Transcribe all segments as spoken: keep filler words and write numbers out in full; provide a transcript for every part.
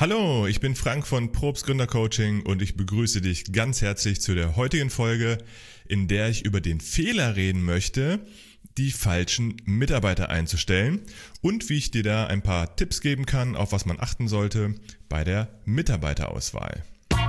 Hallo, ich bin Frank von Probst Gründercoaching und ich begrüße dich ganz herzlich zu der heutigen Folge, in der ich über den Fehler reden möchte, die falschen Mitarbeiter einzustellen und wie ich dir da ein paar Tipps geben kann, auf was man achten sollte bei der Mitarbeiterauswahl.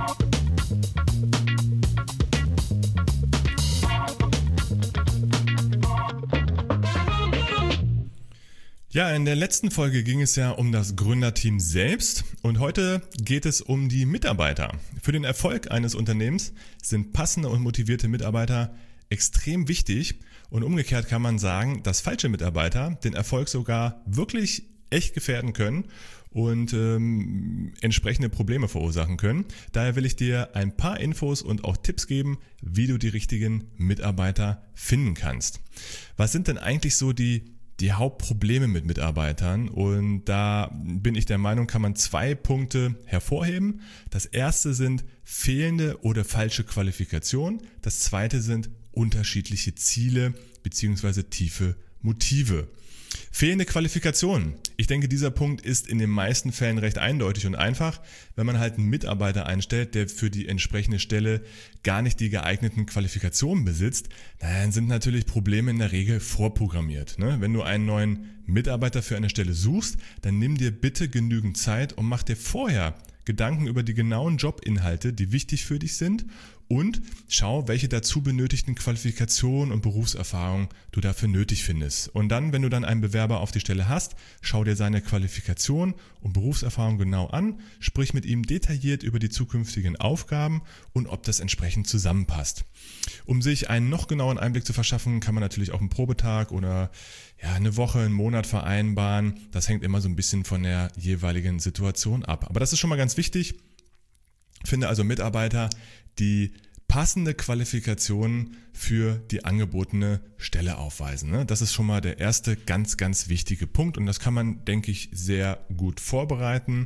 Ja, in der letzten Folge ging es ja um das Gründerteam selbst und heute geht es um die Mitarbeiter. Für den Erfolg eines Unternehmens sind passende und motivierte Mitarbeiter extrem wichtig und umgekehrt kann man sagen, dass falsche Mitarbeiter den Erfolg sogar wirklich echt gefährden können und ähm, entsprechende Probleme verursachen können. Daher will ich dir ein paar Infos und auch Tipps geben, wie du die richtigen Mitarbeiter finden kannst. Was sind denn eigentlich so die Die Hauptprobleme mit Mitarbeitern, und da bin ich der Meinung, kann man zwei Punkte hervorheben. Das erste sind fehlende oder falsche Qualifikationen. Das zweite sind unterschiedliche Ziele bzw. tiefe Motive. Fehlende Qualifikationen. Ich denke, dieser Punkt ist in den meisten Fällen recht eindeutig und einfach. Wenn man halt einen Mitarbeiter einstellt, der für die entsprechende Stelle gar nicht die geeigneten Qualifikationen besitzt, dann sind natürlich Probleme in der Regel vorprogrammiert. Wenn du einen neuen Mitarbeiter für eine Stelle suchst, dann nimm dir bitte genügend Zeit und mach dir vorher Gedanken über die genauen Jobinhalte, die wichtig für dich sind, und schau, welche dazu benötigten Qualifikationen und Berufserfahrung du dafür nötig findest. Und dann, wenn du dann einen Bewerber auf die Stelle hast, schau dir seine Qualifikation und Berufserfahrung genau an, sprich mit ihm detailliert über die zukünftigen Aufgaben und ob das entsprechend zusammenpasst. Um sich einen noch genaueren Einblick zu verschaffen, kann man natürlich auch einen Probetag oder ja, eine Woche, einen Monat vereinbaren. Das hängt immer so ein bisschen von der jeweiligen Situation ab. Aber das ist schon mal ganz wichtig. Finde also Mitarbeiter, die passende Qualifikationen für die angebotene Stelle aufweisen. Das ist schon mal der erste ganz, ganz wichtige Punkt und das kann man, denke ich, sehr gut vorbereiten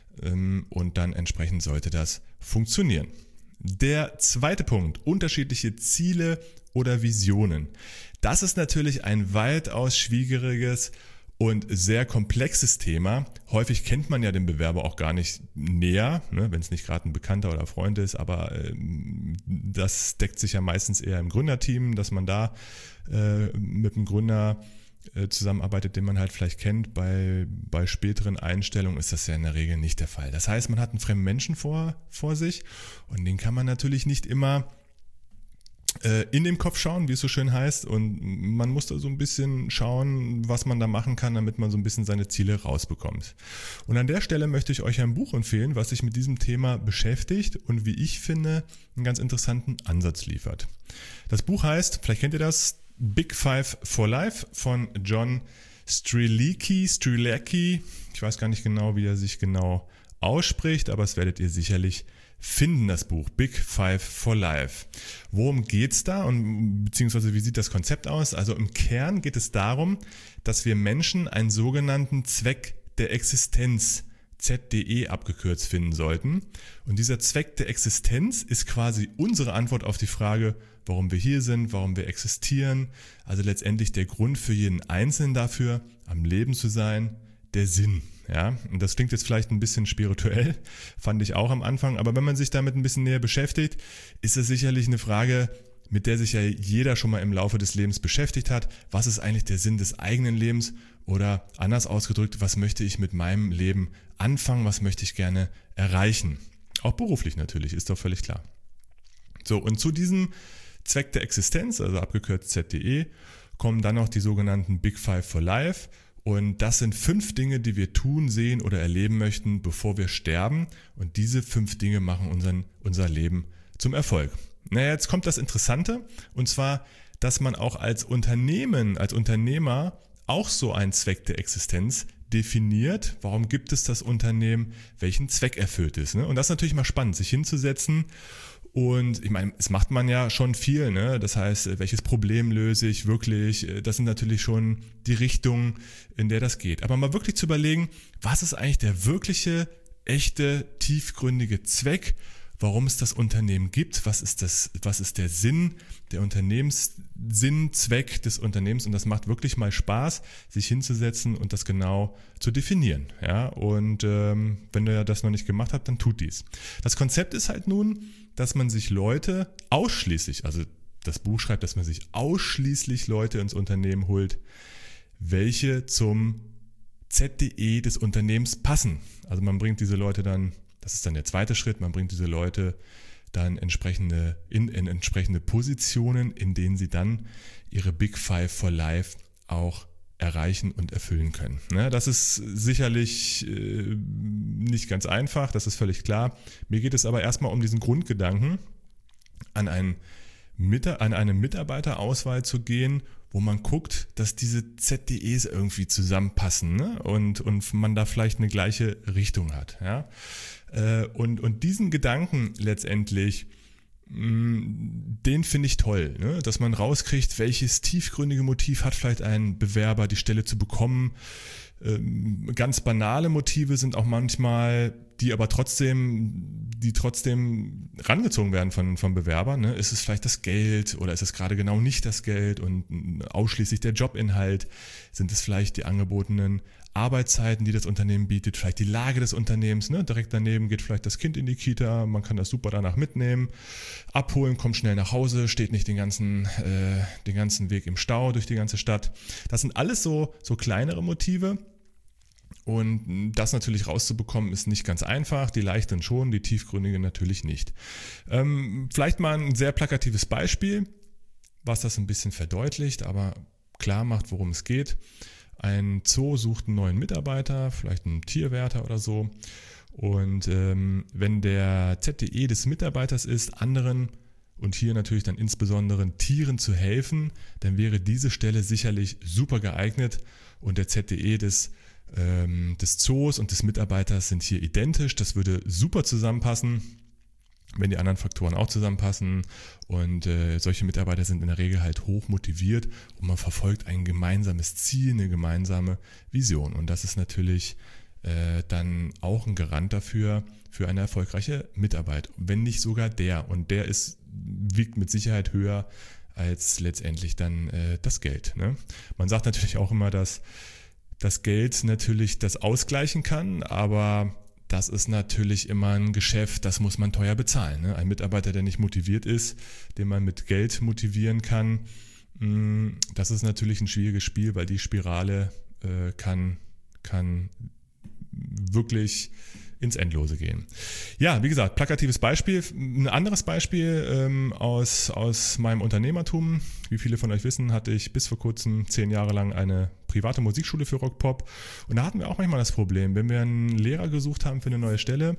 und dann entsprechend sollte das funktionieren. Der zweite Punkt, unterschiedliche Ziele oder Visionen. Das ist natürlich ein weitaus schwieriges und sehr komplexes Thema. Häufig kennt man ja den Bewerber auch gar nicht näher, ne, wenn es nicht gerade ein Bekannter oder Freund ist, aber ähm, das deckt sich ja meistens eher im Gründerteam, dass man da äh, mit einem Gründer äh, zusammenarbeitet, den man halt vielleicht kennt. Bei, bei späteren Einstellungen ist das ja in der Regel nicht der Fall. Das heißt, man hat einen fremden Menschen vor, vor sich und den kann man natürlich nicht immer in dem Kopf schauen, wie es so schön heißt, und man muss da so ein bisschen schauen, was man da machen kann, damit man so ein bisschen seine Ziele rausbekommt. Und an der Stelle möchte ich euch ein Buch empfehlen, was sich mit diesem Thema beschäftigt und wie ich finde, einen ganz interessanten Ansatz liefert. Das Buch heißt, vielleicht kennt ihr das, Big Five for Life von John Strzelecki, Strzelecki. Ich weiß gar nicht genau, wie er sich genau ausspricht, aber das werdet ihr sicherlich finden, das Buch Big Five for Life. Worum geht's da und beziehungsweise wie sieht das Konzept aus? Also im Kern geht es darum, dass wir Menschen einen sogenannten Zweck der Existenz, Z D E abgekürzt, finden sollten. Und dieser Zweck der Existenz ist quasi unsere Antwort auf die Frage, warum wir hier sind, warum wir existieren. Also letztendlich der Grund für jeden Einzelnen dafür, am Leben zu sein, der Sinn. Ja, und das klingt jetzt vielleicht ein bisschen spirituell, fand ich auch am Anfang, aber wenn man sich damit ein bisschen näher beschäftigt, ist es sicherlich eine Frage, mit der sich ja jeder schon mal im Laufe des Lebens beschäftigt hat. Was ist eigentlich der Sinn des eigenen Lebens? Oder anders ausgedrückt, was möchte ich mit meinem Leben anfangen? Was möchte ich gerne erreichen? Auch beruflich natürlich, ist doch völlig klar. So, und zu diesem Zweck der Existenz, also abgekürzt Z D E, kommen dann noch die sogenannten Big Five for Life. Und das sind fünf Dinge, die wir tun, sehen oder erleben möchten, bevor wir sterben. Und diese fünf Dinge machen unseren, unser Leben zum Erfolg. Naja, jetzt kommt das Interessante, und zwar, dass man auch als Unternehmen, als Unternehmer auch so einen Zweck der Existenz definiert. Warum gibt es das Unternehmen? Welchen Zweck erfüllt es? Und das ist natürlich mal spannend, sich hinzusetzen. Und ich meine, es macht man ja schon viel, ne? Das heißt, welches Problem löse ich wirklich? Das sind natürlich schon die Richtungen, in der das geht. Aber mal wirklich zu überlegen, was ist eigentlich der wirkliche, echte, tiefgründige Zweck? warum es das Unternehmen gibt, was ist das, was ist der Sinn, der Unternehmenssinn, Zweck des Unternehmens, und das macht wirklich mal Spaß, sich hinzusetzen und das genau zu definieren. Ja? Und ähm, wenn ihr das noch nicht gemacht habt, dann tut dies. Das Konzept ist halt nun, dass man sich Leute ausschließlich, also das Buch schreibt, dass man sich ausschließlich Leute ins Unternehmen holt, welche zum Z D E des Unternehmens passen. Also man bringt diese Leute dann, das ist dann der zweite Schritt, man bringt diese Leute dann entsprechende, in, in entsprechende Positionen, in denen sie dann ihre Big Five for Life auch erreichen und erfüllen können. Ja, das ist sicherlich äh, nicht ganz einfach, das ist völlig klar. Mir geht es aber erstmal um diesen Grundgedanken, an, ein, an eine Mitarbeiterauswahl zu gehen, wo man guckt, dass diese Z D Es irgendwie zusammenpassen, ne? und, und man da vielleicht eine gleiche Richtung hat. Ja? Und, und diesen Gedanken letztendlich, den finde ich toll, ne? Dass man rauskriegt, welches tiefgründige Motiv hat vielleicht ein Bewerber, die Stelle zu bekommen. Ganz banale Motive sind auch manchmal, die aber trotzdem, die trotzdem rangezogen werden von, von Bewerbern. Ne? Ist es vielleicht das Geld oder ist es gerade genau nicht das Geld und ausschließlich der Jobinhalt? Sind es vielleicht die angebotenen Arbeitszeiten, die das Unternehmen bietet, vielleicht die Lage des Unternehmens, ne? Direkt daneben geht vielleicht das Kind in die Kita, man kann das super danach mitnehmen, abholen, kommt schnell nach Hause, steht nicht den ganzen, äh, den ganzen Weg im Stau durch die ganze Stadt. Das sind alles so, so kleinere Motive. Und das natürlich rauszubekommen ist nicht ganz einfach, die leichteren schon, die tiefgründigen natürlich nicht. Ähm, vielleicht mal ein sehr plakatives Beispiel, was das ein bisschen verdeutlicht, aber klar macht, worum es geht. Ein Zoo sucht einen neuen Mitarbeiter, vielleicht einen Tierwärter oder so. Und ähm, wenn der Z D E des Mitarbeiters ist, anderen und hier natürlich dann insbesondere Tieren zu helfen, dann wäre diese Stelle sicherlich super geeignet und der Z D E des des Zoos und des Mitarbeiters sind hier identisch. Das würde super zusammenpassen, wenn die anderen Faktoren auch zusammenpassen. Und äh, solche Mitarbeiter sind in der Regel halt hoch motiviert und man verfolgt ein gemeinsames Ziel, eine gemeinsame Vision. Und das ist natürlich äh, dann auch ein Garant dafür, für eine erfolgreiche Mitarbeit. Wenn nicht sogar der. Und der ist, wiegt mit Sicherheit höher als letztendlich dann äh, das Geld. Ne? Man sagt natürlich auch immer, dass das Geld natürlich das ausgleichen kann, aber das ist natürlich immer ein Geschäft, das muss man teuer bezahlen. Ne? Ein Mitarbeiter, der nicht motiviert ist, den man mit Geld motivieren kann, das ist natürlich ein schwieriges Spiel, weil die Spirale äh, kann, kann wirklich ins Endlose gehen. Ja, wie gesagt, plakatives Beispiel. Ein anderes Beispiel ähm, aus, aus meinem Unternehmertum. Wie viele von euch wissen, hatte ich bis vor kurzem zehn Jahre lang eine private Musikschule für Rock-Pop. Und da hatten wir auch manchmal das Problem, wenn wir einen Lehrer gesucht haben für eine neue Stelle,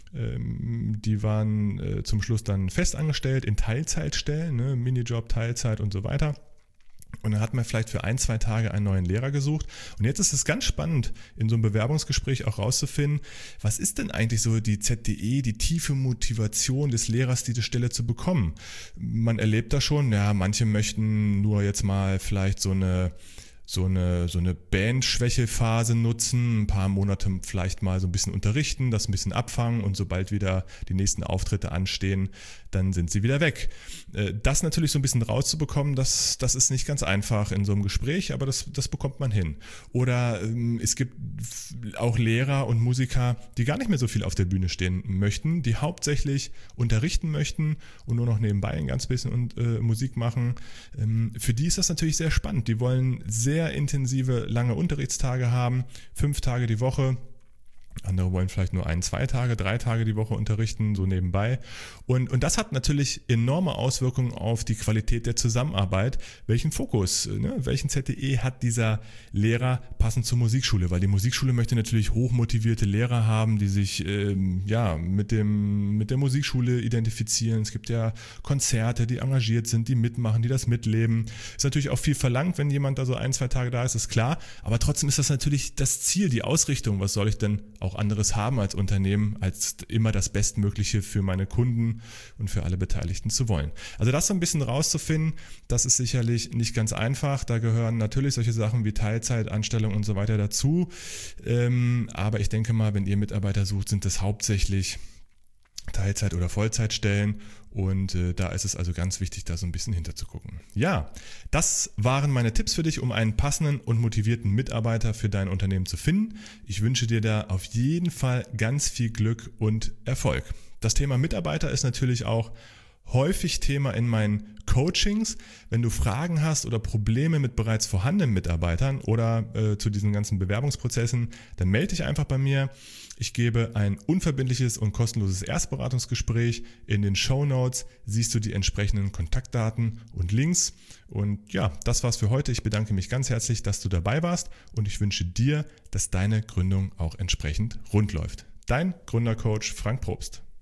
ähm, die waren äh, zum Schluss dann festangestellt in Teilzeitstellen, ne, Minijob, Teilzeit und so weiter. Und dann hat man vielleicht für ein, zwei Tage einen neuen Lehrer gesucht. Und jetzt ist es ganz spannend, in so einem Bewerbungsgespräch auch rauszufinden, was ist denn eigentlich so die Z D E, die tiefe Motivation des Lehrers, diese Stelle zu bekommen? Man erlebt das schon, ja, manche möchten nur jetzt mal vielleicht so eine so eine, so eine Bandschwächephase nutzen, ein paar Monate vielleicht mal so ein bisschen unterrichten, das ein bisschen abfangen und sobald wieder die nächsten Auftritte anstehen, dann sind sie wieder weg. Das natürlich so ein bisschen rauszubekommen, das, das ist nicht ganz einfach in so einem Gespräch, aber das, das bekommt man hin. Oder ähm, es gibt auch Lehrer und Musiker, die gar nicht mehr so viel auf der Bühne stehen möchten, die hauptsächlich unterrichten möchten und nur noch nebenbei ein ganz bisschen und, äh, Musik machen. Ähm, für die ist das natürlich sehr spannend. Die wollen sehr sehr intensive, lange Unterrichtstage haben, fünf Tage die Woche. Andere wollen vielleicht nur ein, zwei Tage, drei Tage die Woche unterrichten, so nebenbei. Und, und das hat natürlich enorme Auswirkungen auf die Qualität der Zusammenarbeit. Welchen Fokus, ne, welchen Z D E hat dieser Lehrer passend zur Musikschule? Weil die Musikschule möchte natürlich hochmotivierte Lehrer haben, die sich ähm, ja, mit, dem, mit der Musikschule identifizieren. Es gibt ja Konzerte, die engagiert sind, die mitmachen, die das mitleben. Ist natürlich auch viel verlangt, wenn jemand da so ein, zwei Tage da ist, ist klar. Aber trotzdem ist das natürlich das Ziel, die Ausrichtung. Was soll ich denn auch anderes haben als Unternehmen, als immer das Bestmögliche für meine Kunden und für alle Beteiligten zu wollen. Also das so ein bisschen rauszufinden, das ist sicherlich nicht ganz einfach. Da gehören natürlich solche Sachen wie Teilzeitanstellung und so weiter dazu. Ähm, aber ich denke mal, wenn ihr Mitarbeiter sucht, sind das hauptsächlich Teilzeit- oder Vollzeitstellen. Und äh, da ist es also ganz wichtig, da so ein bisschen hinterzugucken. Ja, das waren meine Tipps für dich, um einen passenden und motivierten Mitarbeiter für dein Unternehmen zu finden. Ich wünsche dir da auf jeden Fall ganz viel Glück und Erfolg. Das Thema Mitarbeiter ist natürlich auch häufig Thema in meinen Coachings. Wenn du Fragen hast oder Probleme mit bereits vorhandenen Mitarbeitern oder äh, zu diesen ganzen Bewerbungsprozessen, dann melde dich einfach bei mir. Ich gebe ein unverbindliches und kostenloses Erstberatungsgespräch. In den Shownotes siehst du die entsprechenden Kontaktdaten und Links. Und ja, das war's für heute. Ich bedanke mich ganz herzlich, dass du dabei warst und ich wünsche dir, dass deine Gründung auch entsprechend rund läuft. Dein Gründercoach Frank Probst.